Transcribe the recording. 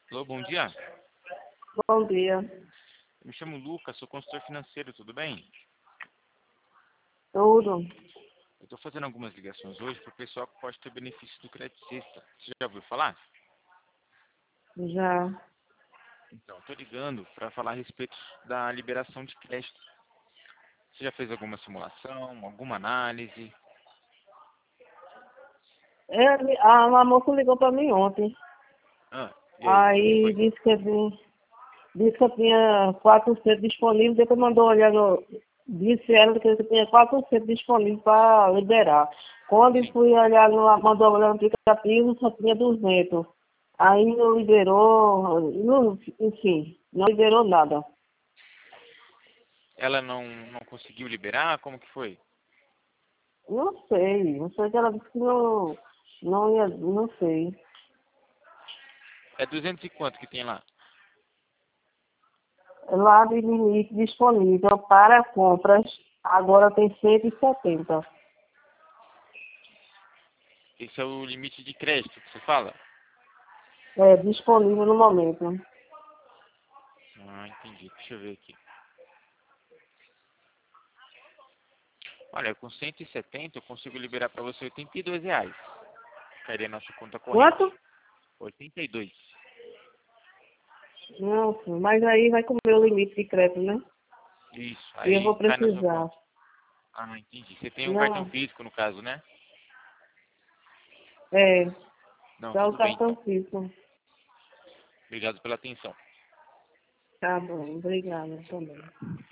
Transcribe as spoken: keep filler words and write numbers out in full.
Alô, bom dia. Bom dia. Eu me chamo Lucas, sou consultor financeiro, tudo bem? Tudo? Eu estou fazendo algumas ligações hoje para o pessoal que pode ter benefício do Crédito Sexta. Você já ouviu falar? Já. Então, estou ligando para falar a respeito da liberação de crédito. Você já fez alguma simulação, alguma análise? Ele, a, a moça ligou para mim ontem. Ah, e aí, como que Aí foi? disse que, eu tinha- disse que eu tinha quatrocentos disponíveis. Depois mandou olhar no. Disse ela que eu tinha quatrocentos disponíveis para liberar. Quando eu Sim. fui olhar, no, mandou olhar no aplicativo, só tinha duzentos. Aí não liberou, não, enfim, não liberou nada. Ela não, não conseguiu liberar? Como que foi? Não sei, não sei que ela disse que não, não ia, não sei. É duzentos e quanto que tem lá? Lá de limite disponível para compras, agora tem cento e setenta. Esse é o limite de crédito que você fala? É disponível no momento. Ah, entendi. Deixa eu ver aqui. Olha, com cento e setenta eu consigo liberar para você oitenta e dois reais. Ficaria na sua conta corrente. Quanto? oitenta e dois. Não, sim, mas aí vai comer o limite de crédito, né? Isso, E eu aí vou cai na sua precisar. conta. Ah, entendi. Você tem um cartão Não, físico no caso, né? é, Não, só o tudo bem cartão então. físico. Obrigado pela atenção. Tá bom, obrigada também.